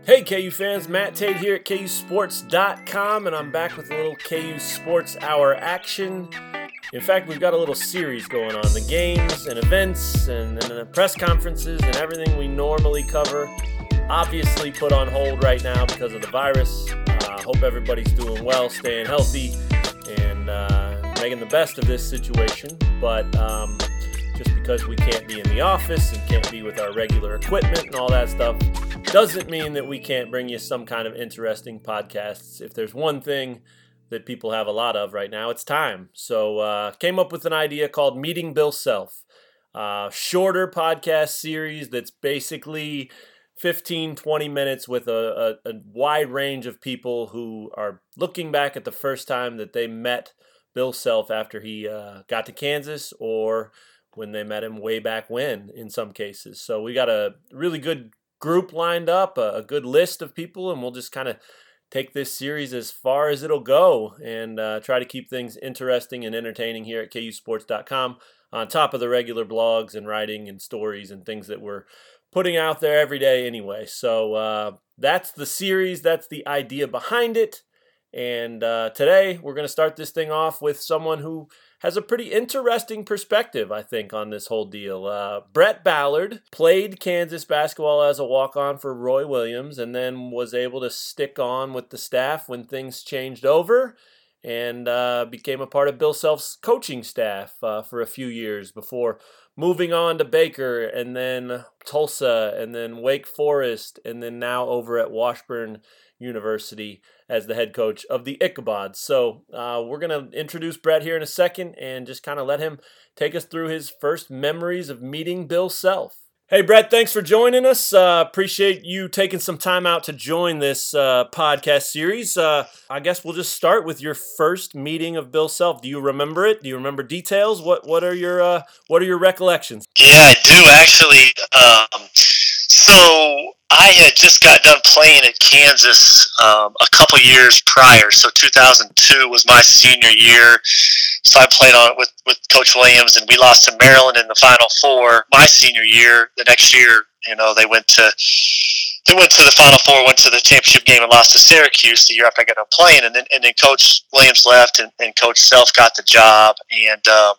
Hey KU fans, Matt Tate here at KUSports.com, and I'm back with a little KU Sports Hour action. In fact, we've got a little series going on, the games and events and the press conferences and everything we normally cover. Obviously put on hold right now because of the virus. Hope everybody's doing well, staying healthy, and making the best of this situation. But just because we can't be in the office and can't be with our regular equipment and all that stuff doesn't mean that we can't bring you some kind of interesting podcasts. If there's one thing that people have a lot of right now, it's time. So came up with an idea called Meeting Bill Self. Shorter podcast series that's basically 15, 20 minutes with a wide range of people who are looking back at the first time that they met Bill Self after he got to Kansas, or when they met him way back when in some cases. So we got a really good group lined up, a good list of people, and we'll just kind of take this series as far as it'll go and try to keep things interesting and entertaining here at KUSports.com on top of the regular blogs and writing and stories and things that we're putting out there every day anyway. So that's the series, that's the idea behind it. And today we're going to start this thing off with someone who has a pretty interesting perspective, I think, on this whole deal. Brett Ballard played Kansas basketball as a walk-on for Roy Williams and then was able to stick on with the staff when things changed over and became a part of Bill Self's coaching staff for a few years before moving on to Baker and then Tulsa and then Wake Forest and then now over at Washburn University as the head coach of the Ichabods. So we're going to introduce Brett here in a second and just kind of let him take us through his first memories of meeting Bill Self. Hey, Brett, thanks for joining us. Appreciate you taking some time out to join this podcast series. I guess we'll just start with your first meeting of Bill Self. Do you remember it? Do you remember details? What are your recollections? Yeah, I do actually. So I had just got done playing at Kansas a couple years prior. So 2002 was my senior year. So I played on it with Coach Williams, and we lost to Maryland in the Final Four. My senior year, the next year, they went to the Final Four, went to the championship game, and lost to Syracuse the year after I got done playing. And then Coach Williams left, and Coach Self got the job. And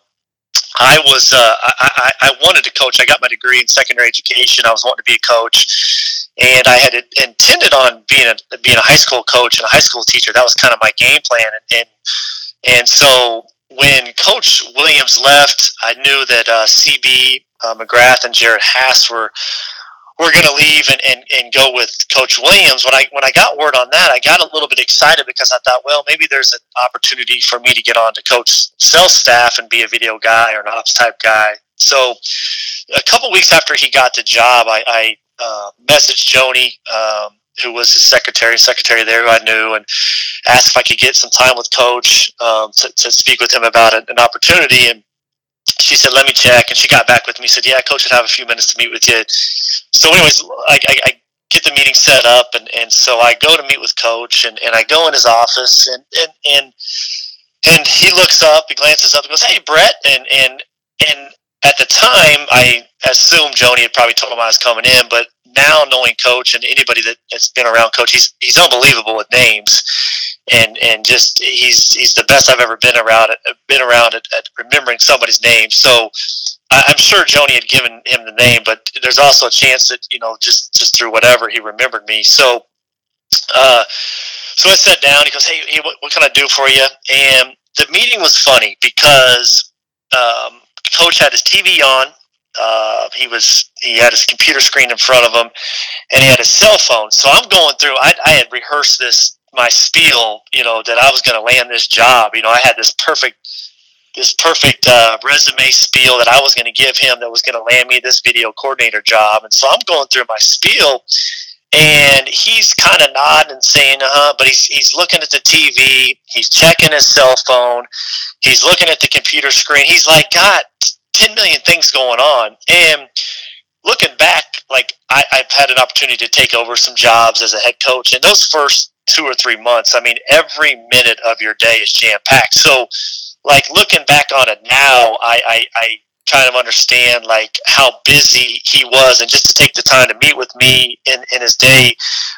I was I wanted to coach. I got my degree in secondary education. I was wanting to be a coach, and I had intended on being a high school coach and a high school teacher. That was kind of my game plan. And so when Coach Williams left, I knew that CB McGrath and Jared Haas were going to leave and go with Coach Williams. When I got word on that, I got a little bit excited because I thought, well, maybe there's an opportunity for me to get on to Coach Self's staff and be a video guy or an ops type guy. So a couple weeks after he got the job, I messaged Joni, who was his secretary there, who I knew, and asked if I could get some time with Coach to speak with him about an opportunity. And she said, let me check. And she got back with me, said, yeah, Coach would have a few minutes to meet with you. So anyways, I get the meeting set up, and so I go to meet with Coach, and I go in his office, and he looks up, he glances up and goes, hey, Brett. And at the time, I assumed Joni had probably told him I was coming in, but now knowing Coach and anybody that's been around Coach, he's unbelievable with names. And just he's the best I've ever been around at remembering somebody's name. So I'm sure Joni had given him the name, but there's also a chance that just through whatever he remembered me. So so I sat down. He goes, hey, what can I do for you? And the meeting was funny because Coach had his TV on. He had his computer screen in front of him, and he had his cell phone. So I'm going through. I had rehearsed my spiel, that I was going to land this job. I had this perfect resume spiel that I was going to give him that was going to land me this video coordinator job. And so I'm going through my spiel, and he's kind of nodding and saying, but he's looking at the TV, he's checking his cell phone, he's looking at the computer screen. He's like, got 10 million things going on. And looking back, like I've had an opportunity to take over some jobs as a head coach, and those first 2 or 3 months, I mean, every minute of your day is jam-packed. So, like, looking back on it now, I kind of understand like how busy he was, and just to take the time to meet with me in his day.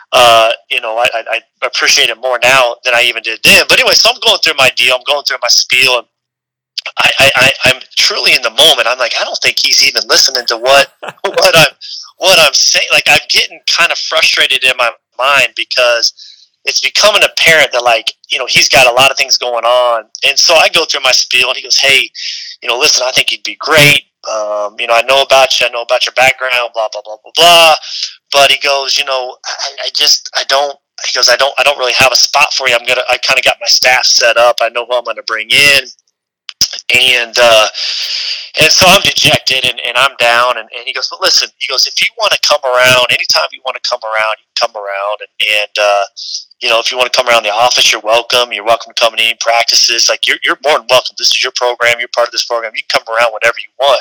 I appreciate it more now than I even did then. But anyway, so I'm going through my deal. I'm going through my spiel, and I'm truly in the moment. I'm like, I don't think he's even listening to what I'm saying. Like, I'm getting kind of frustrated in my mind because it's becoming apparent that, like, he's got a lot of things going on. And so I go through my spiel, and he goes, hey, listen, I think you'd be great. I know about you. I know about your background, blah, blah, blah, blah, blah. But he goes, I don't really have a spot for you. I kind of got my staff set up. I know who I'm going to bring in. And so I'm dejected, and I'm down, and he goes, but listen, he goes, if you want to come around, anytime you want to come around, you can come around, and if you want to come around the office, you're welcome. You're welcome to come to any practices. Like, you're more than welcome. This is your program. You're part of this program. You can come around whenever you want.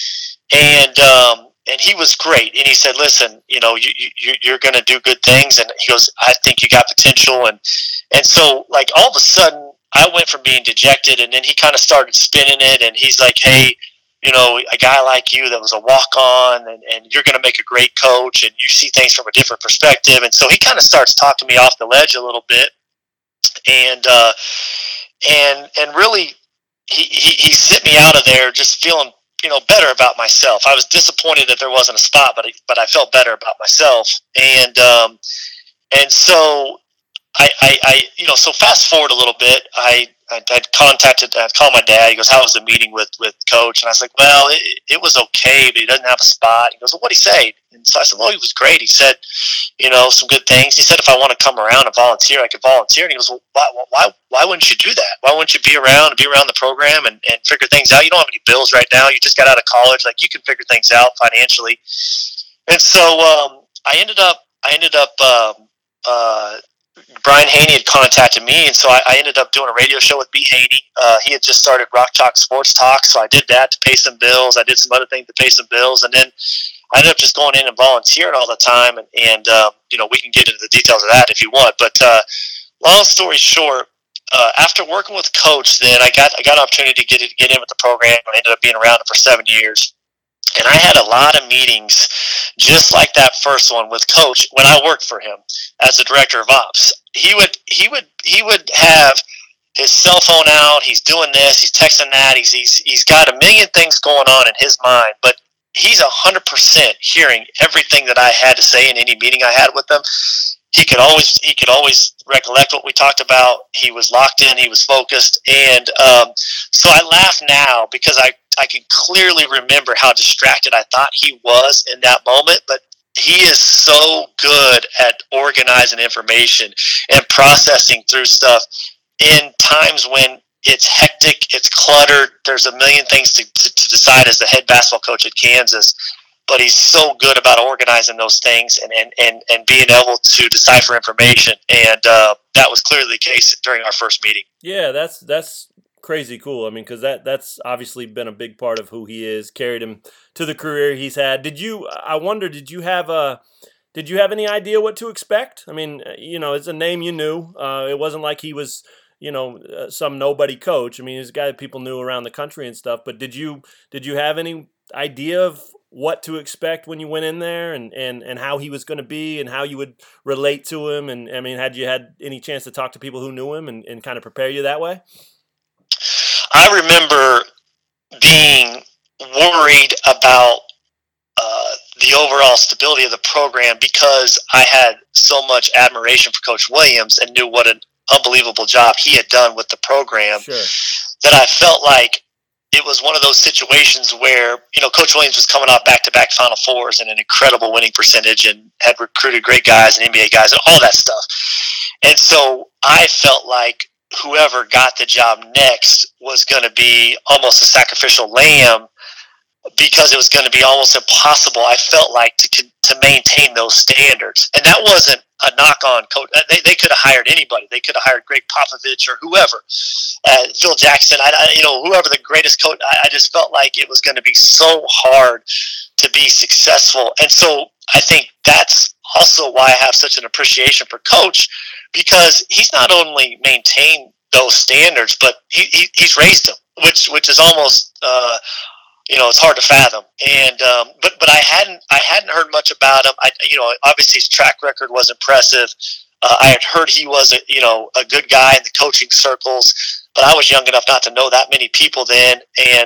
And he was great. And he said, listen, you're going to do good things. And he goes, I think you got potential. And so, like, all of a sudden, I went from being dejected, and then he kind of started spinning it. And he's like, hey, a guy like you that was a walk-on, and you're going to make a great coach, and you see things from a different perspective. And so he kind of starts talking me off the ledge a little bit. And really, he sent me out of there just feeling, better about myself. I was disappointed that there wasn't a spot, but I felt better about myself. And so so fast forward a little bit, I called my dad. He goes, how was the meeting with coach? And I was like, well, it was okay, but he doesn't have a spot. He goes, well, what'd he say? And so I said, well, he was great. He said, some good things. He said, if I want to come around and volunteer, I could volunteer. And he goes, well, why wouldn't you do that? Why wouldn't you be around the program and figure things out? You don't have any bills right now. You just got out of college. Like, you can figure things out financially. And so, I ended up, Brian Haney had contacted me, and so I ended up doing a radio show with B. Haney. He had just started Rock Talk Sports Talk, so I did that to pay some bills. I did some other things to pay some bills, and then I ended up just going in and volunteering all the time. And we can get into the details of that if you want. But long story short, after working with Coach, then I got an opportunity to get in with the program. I ended up being around it for 7 years. And I had a lot of meetings just like that first one with Coach when I worked for him as the director of ops. He would have his cell phone out. He's doing this. He's texting that. He's got a million things going on in his mind, but he's 100% hearing everything that I had to say in any meeting I had with him. He could always recollect what we talked about. He was locked in. He was focused. And so I laugh now because I can clearly remember how distracted I thought he was in that moment. But he is so good at organizing information and processing through stuff in times when it's hectic, it's cluttered. There's a million things to decide as the head basketball coach at Kansas. But he's so good about organizing those things and being able to decipher information. And that was clearly the case during our first meeting. Yeah, that's crazy cool. I mean, because that's obviously been a big part of who he is, carried him to the career he's had. Did you have any idea what to expect? I mean, it's a name you knew. It wasn't like he was, some nobody coach. I mean, he's a guy that people knew around the country and stuff. But did you have any idea of what to expect when you went in there and how he was going to be and how you would relate to him? And I mean, had you had any chance to talk to people who knew him and kind of prepare you that way? I remember being worried about the overall stability of the program because I had so much admiration for Coach Williams and knew what an unbelievable job he had done with the program. Sure. That I felt like it was one of those situations where, Coach Williams was coming off back-to-back Final Fours and an incredible winning percentage and had recruited great guys and NBA guys and all that stuff. And so I felt like whoever got the job next was going to be almost a sacrificial lamb because it was going to be almost impossible, I felt like, to maintain those standards. And that wasn't a knock on Coach. They could have hired anybody. They could have hired Greg Popovich or whoever, Phil Jackson, whoever the greatest coach. I just felt like it was going to be so hard to be successful. And so I think that's also why I have such an appreciation for Coach, because he's not only maintained those standards, but he's raised them, which is almost it's hard to fathom. And but I hadn't heard much about him. Obviously his track record was impressive. I had heard he was a good guy in the coaching circles, but I was young enough not to know that many people then. And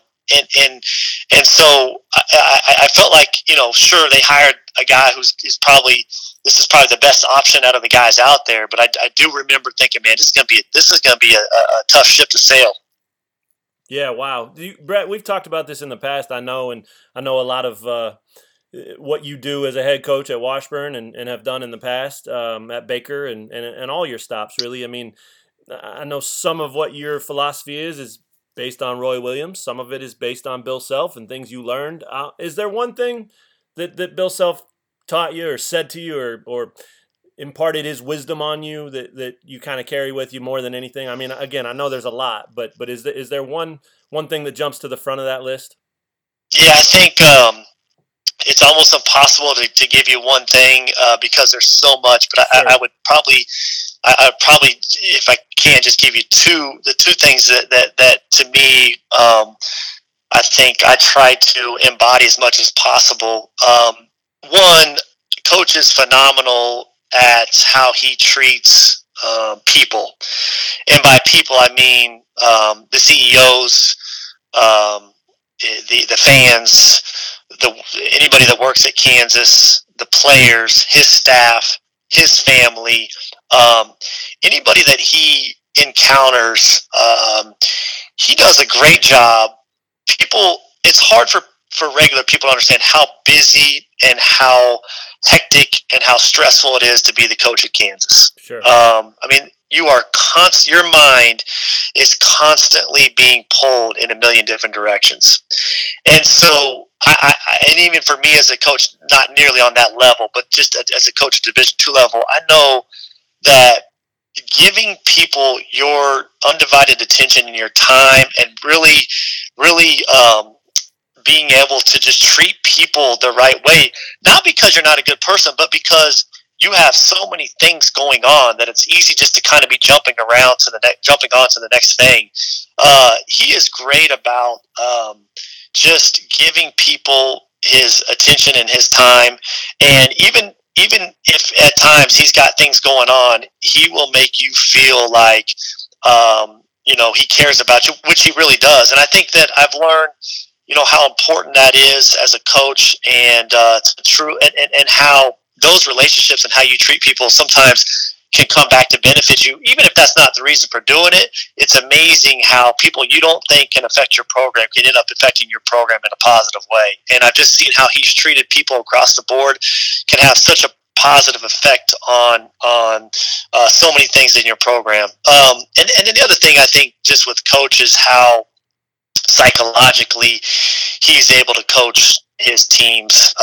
so I felt like, sure, they hired a guy who's probably the best option out of the guys out there. But I do remember thinking, man, this is gonna be a tough ship to sail. Yeah, wow, Brett. We've talked about this in the past. I know a lot of what you do as a head coach at Washburn and have done in the past at Baker and all your stops. Really, I mean, I know some of what your philosophy is based on Roy Williams. Some of it is based on Bill Self and things you learned. Is there one thing that Bill Self taught you or said to you or imparted his wisdom on you that you kind of carry with you more than anything? I mean, again, I know there's a lot, but is there one thing that jumps to the front of that list? Yeah, I think it's almost impossible to give you one thing because there's so much. But Sure. I would probably, if I can, just give you the two things that to me, I think I try to embody as much as possible. One, coach is phenomenal at how he treats people, and by people I mean the CEOs, the fans, anybody that works at Kansas, the players, his staff, his family, anybody that he encounters. He does a great job. It's hard for regular people to understand how busy and how hectic and how stressful it is to be the coach at Kansas. Sure. I mean, your mind is constantly being pulled in a million different directions. And so, and even for me as a coach, not nearly on that level, but just as a coach at Division II level, I know that giving people your undivided attention and your time and really being able to just treat people the right way, not because you're not a good person, but because you have so many things going on that it's easy just to kind of be jumping on to the next thing. He is great about just giving people his attention and his time, and even if at times he's got things going on, he will make you feel like he cares about you, which he really does. And I think that I've learned how important that is as a coach, and it's true, and how those relationships and how you treat people sometimes can come back to benefit you, even if that's not the reason for doing it. It's amazing how people you don't think can affect your program can end up affecting your program in a positive way. And I've just seen how he's treated people across the board can have such a positive effect on so many things in your program. And then the other thing I think just with coach is how psychologically he's able to coach his teams.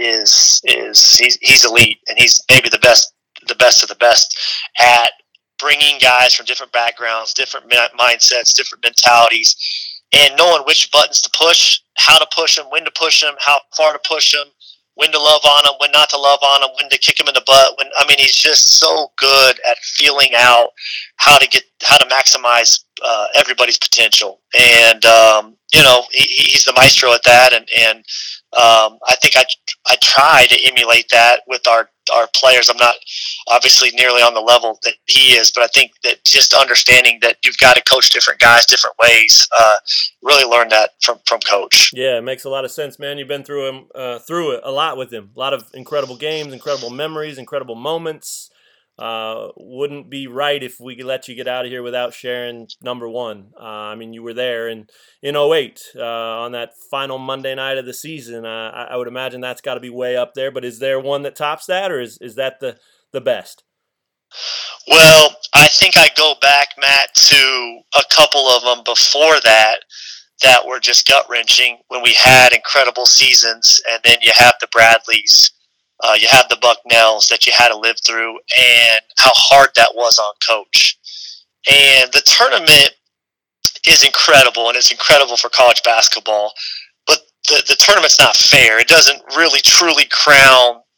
He's elite, and he's maybe the best of the best at bringing guys from different backgrounds, different mindsets, different mentalities, and knowing which buttons to push, how to push them, when to push them, how far to push them, when to love on them, when not to love on them, when to kick them in the butt. He's just so good at feeling out how to maximize everybody's potential, and he's the maestro at that, and I think I try to emulate that with our players. I'm not obviously nearly on the level that he is, but I think that just understanding that you've got to coach different guys different ways, really learned that from coach. Yeah, it makes a lot of sense, man. You've been through it a lot with him. A lot of incredible games, incredible memories, incredible moments. Wouldn't be right if we could let you get out of here without sharing number one. You were there in 2008 on that final Monday night of the season. I would imagine that's got to be way up there, but is there one that tops that, or is that the best? Well, I think I go back, Matt, to a couple of them before that were just gut-wrenching when we had incredible seasons, and then you have the Bradleys. You have the Bucknells that you had to live through, and how hard that was on coach. And the tournament is incredible, and it's incredible for college basketball. But the tournament's not fair. It doesn't really truly crown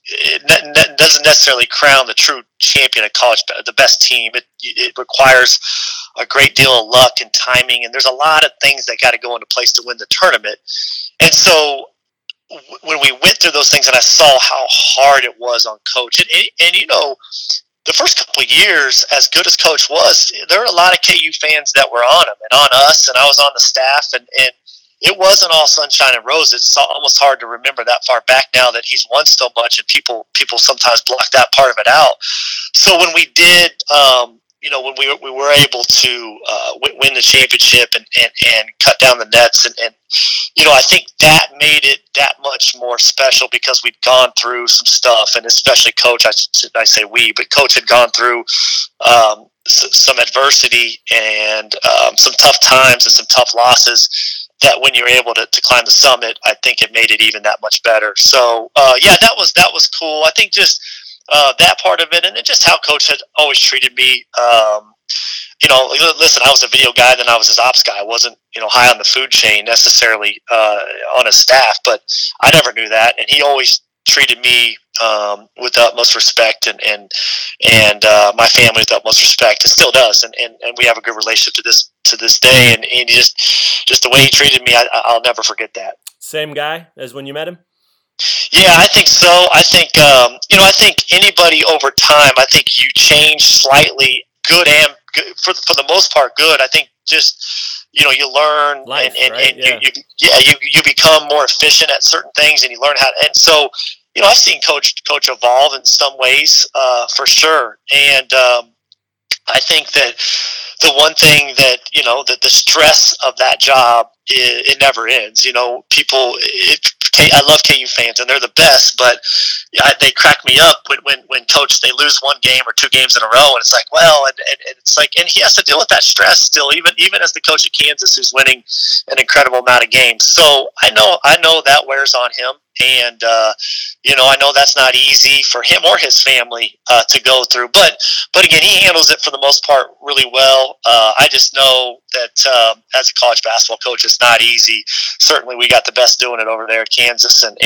it doesn't necessarily crown the true champion of college, the best team. It requires a great deal of luck and timing, and there's a lot of things that got to go into place to win the tournament. And so when we went through those things, and I saw how hard it was on Coach, and the first couple of years, as good as Coach was, there were a lot of KU fans that were on him and on us, and I was on the staff, and it wasn't all sunshine and roses. It's almost hard to remember that far back now that he's won so much, and people sometimes block that part of it out. So when we did, when we were able to win the championship and cut down the nets, and I think that made it that much more special because we'd gone through some stuff, and especially Coach, I say we, but Coach had gone through some adversity and some tough times and some tough losses, that when you're able to climb the summit, I think it made it even that much better. So, that was cool. I think just that part of it, and then just how Coach had always treated me. Listen, I was a video guy, then I was his ops guy. I wasn't, high on the food chain necessarily on his staff, but I never knew that. And he always treated me with the utmost respect, and my family with the utmost respect. It still does, and we have a good relationship to this day. And just the way he treated me, I'll never forget that. Same guy as when you met him? Yeah, I think so. I think I think anybody over time, I think you change slightly, good and good, for the most part good. I think just you learn life, and right? you become more efficient at certain things, and you learn how. And so I've seen Coach evolve in some ways for sure, and I think that the one thing that that the stress of that job, it never ends. I love KU fans, and they're the best, but they crack me up when Coach, they lose one game or two games in a row, and it's like, well, and it's like, and he has to deal with that stress still, even as the coach of Kansas, who's winning an incredible amount of games. So I know that wears on him, and I know that's not easy for him or his family to go through, but again, he handles it for the most part really well. I just know that as a college basketball coach, it's not easy. Certainly, we got the best doing it over there at Kansas, and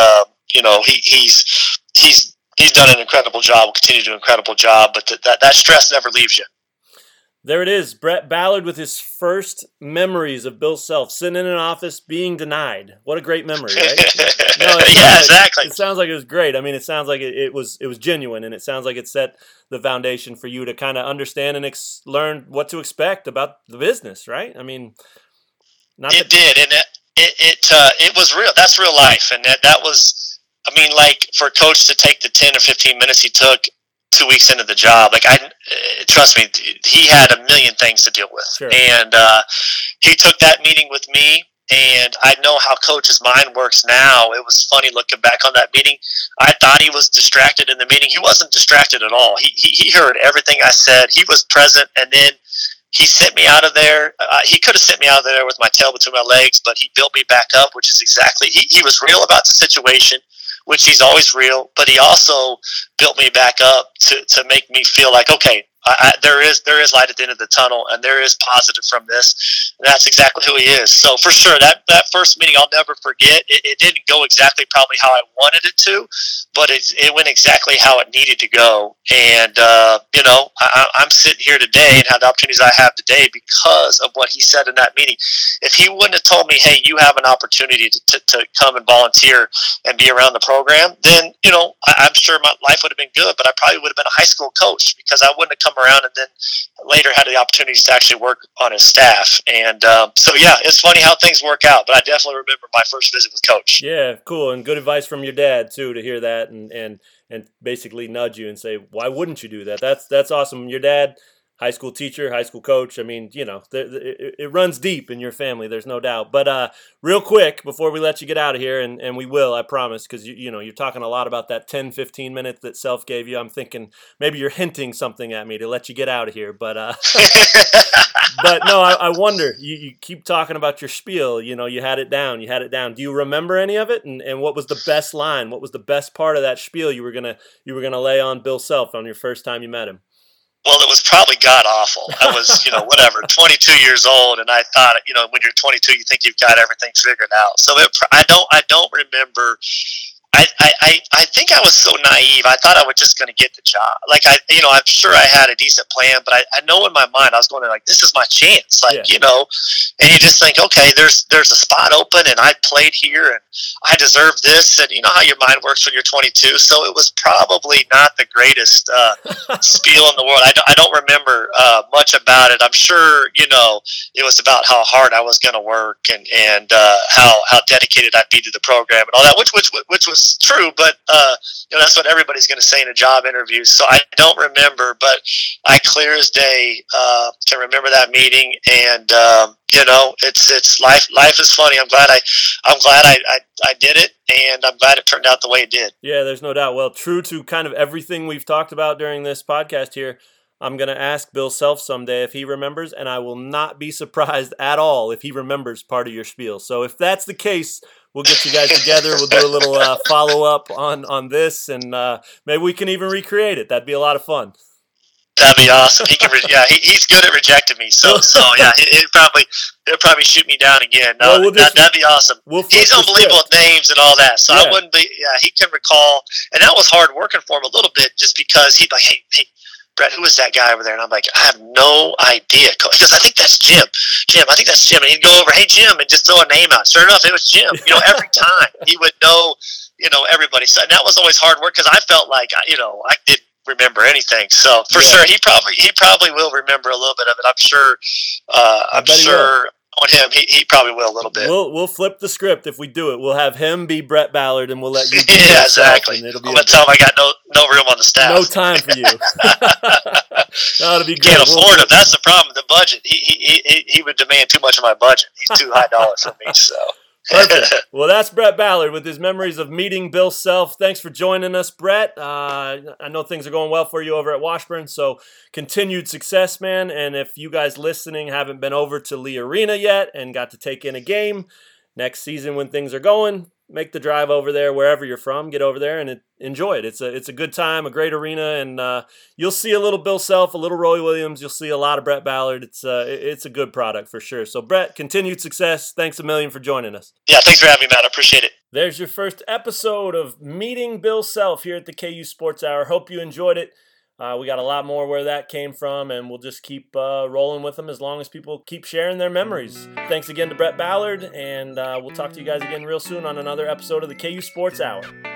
he's done an incredible job. Will continue to do an incredible job, but that stress never leaves you. There it is, Brett Ballard with his first memories of Bill Self, sitting in an office being denied. What a great memory, right? Yeah, exactly. It sounds like it was great. I mean, it sounds like it was genuine, and it sounds like it set the foundation for you to kind of understand and learn what to expect about the business, right? I mean, it did, and it was real. That's real life, and that was, I mean, like for Coach to take the 10 or 15 minutes he took 2 weeks into the job, like trust me, he had a million things to deal with. Sure. And he took that meeting with me, and I know how Coach's mind works now. It was funny looking back on that meeting. I thought he was distracted in the meeting. He wasn't distracted at all. He heard everything I said. He was present, and then he sent me out of there. He could have sent me out of there with my tail between my legs, but he built me back up, which is exactly, he was real about the situation, which he's always real, but he also built me back up to make me feel like, okay, there is light at the end of the tunnel, and there is positive from this. And that's exactly who he is. So for sure, that first meeting I'll never forget. It didn't go exactly probably how I wanted it to, but it went exactly how it needed to go. And I'm sitting here today and have the opportunities I have today because of what he said in that meeting. If he wouldn't have told me, hey, you have an opportunity to come and volunteer and be around the program, then I'm sure my life would have been good, but I probably would have been a high school coach because I wouldn't have come around and then later had the opportunities to actually work on his staff. And so, yeah, it's funny how things work out, but I definitely remember my first visit with Coach. Yeah, cool. And good advice from your dad, too, to hear that and basically nudge you and say, why wouldn't you do that? That's awesome. Your dad, high school teacher, high school coach. I mean, it runs deep in your family. There's no doubt. But real quick, before we let you get out of here, and we will, I promise, because you're talking a lot about that 10, 15 minutes that Self gave you. I'm thinking maybe you're hinting something at me to let you get out of here. But but no, I wonder. You keep talking about your spiel. You had it down. Do you remember any of it? And what was the best line? What was the best part of that spiel you were gonna lay on Bill Self on your first time you met him? Well, it was probably god-awful. I was, 22 years old, and I thought, when you're 22, you think you've got everything figured out. So I don't remember. I think I was so naive. I thought I was just going to get the job. Like I'm sure I had a decent plan, but I know in my mind I was going to like, this is my chance. Like, and you just think, okay, there's a spot open, and I played here, and I deserve this. And you know how your mind works when you're 22. So it was probably not the greatest spiel in the world. I don't remember much about it. I'm sure it was about how hard I was going to work and how dedicated I'd be to the program and all that, which was true, but that's what everybody's going to say in a job interview. So I don't remember, but I clear as day can remember that meeting, and it's life. Life is funny. I'm glad I did it, and I'm glad it turned out the way it did. Yeah, there's no doubt. Well, true to kind of everything we've talked about during this podcast here, I'm going to ask Bill Self someday if he remembers, and I will not be surprised at all if he remembers part of your spiel. So if that's the case, we'll get you guys together. We'll do a little follow-up on this, and maybe we can even recreate it. That'd be a lot of fun. That'd be awesome. He can, he's good at rejecting me. So yeah, he'll probably shoot me down again. No, that'd be awesome. He's unbelievable with names and all that. So I wouldn't be. Yeah, he can recall, and that was hard working for him a little bit, just because he'd be like, hey, Brett, who is that guy over there? And I'm like, I have no idea. He goes, I think that's Jim. I think that's Jim. And he'd go over, hey, Jim, and just throw a name out. Sure enough, it was Jim. Every time he would know, everybody. So, and that was always hard work, because I felt like, I didn't remember anything. So for sure, he probably will remember a little bit of it. I'm sure. I'm sure. On him, he probably will a little bit. We'll flip the script if we do it. We'll have him be Brett Ballard, and we'll let you. Yeah, exactly. I'm gonna tell him I got no room on the staff. No time for you. That'll be good. Can't afford him. That's the problem. The budget. He would demand too much of my budget. He's too high dollar for me. So. Perfect. Well, that's Brett Ballard with his memories of meeting Bill Self. Thanks for joining us, Brett. I know things are going well for you over at Washburn, so continued success, man. And if you guys listening haven't been over to Lee Arena yet and got to take in a game, next season when things are going, make the drive over there wherever you're from. Get over there and enjoy it. It's a good time, a great arena, and you'll see a little Bill Self, a little Roy Williams. You'll see a lot of Brett Ballard. It's a good product for sure. So, Brett, continued success. Thanks a million for joining us. Yeah, thanks for having me, Matt. I appreciate it. There's your first episode of Meeting Bill Self here at the KU Sports Hour. Hope you enjoyed it. We got a lot more where that came from, and we'll just keep rolling with them as long as people keep sharing their memories. Thanks again to Brett Ballard, and we'll talk to you guys again real soon on another episode of the KU Sports Hour.